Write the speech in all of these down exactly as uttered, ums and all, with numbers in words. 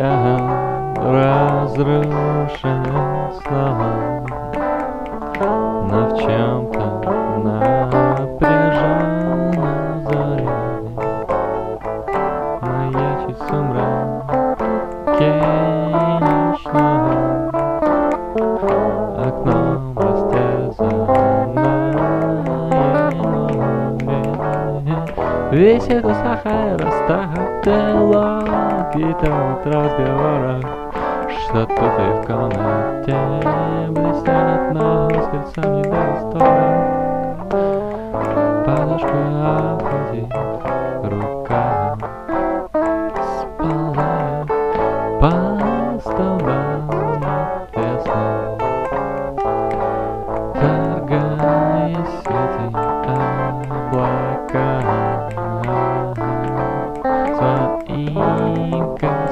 я разрушен снова, но в чем-то напряженной заре маячит сумрак ночного, окном растезанное море. Висит у сахара, растаяла гитара в разговорах, что тут и в комнате блестят, но сердцам не дают стора. Подушку обхватив рука, сползает по столбам отвесно, торгаясь эти облака своим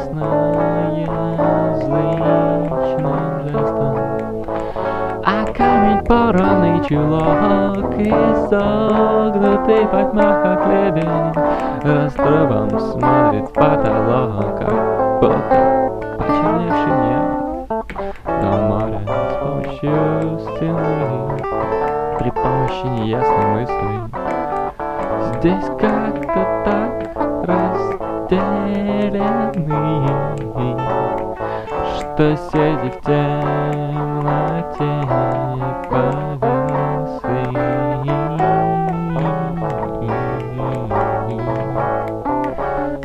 косноязычным жестом. А камень поранный чулок, изогнутый под мах, как лебедь, раструбом смотрит в потолок, как будто почерневший небо. Но море с помощью стены, при помощи неясной мысли, здесь как-то так разделены, что сети в темноте повисли. О,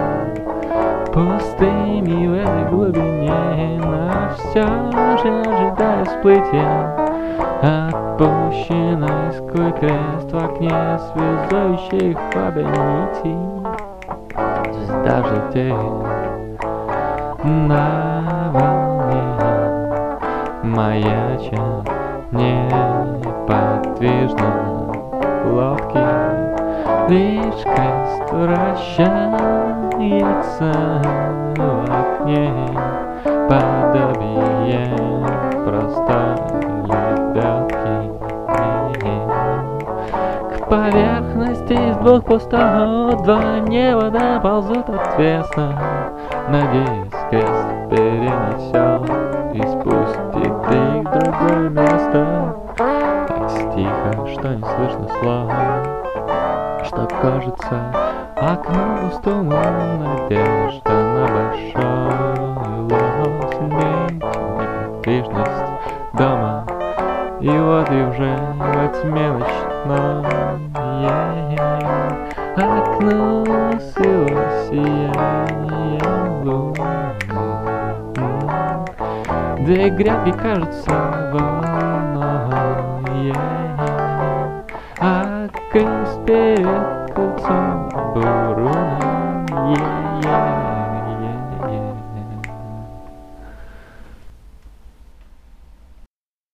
пустыми в этой глубине, но все же ожидая всплытия, отпущенный сквозь крест в окне, связующих обе нити. Здесь даже тень на волне маячат неподвижно лодки, лишь крест вращается в окне, подобие простой лебедки. К поверхности из двух пустот два невода ползут отвесно, надеясь, крест перенесет и спустит их в другое место. Так тихо, что не слышно слов, что кажется окном пустому, надежда на большой лос, неподвижность дома. И вот и уже во тьме ночной окно сило сияние луны. Две грядки кажутся волной, а крест перед крыльцом буруна.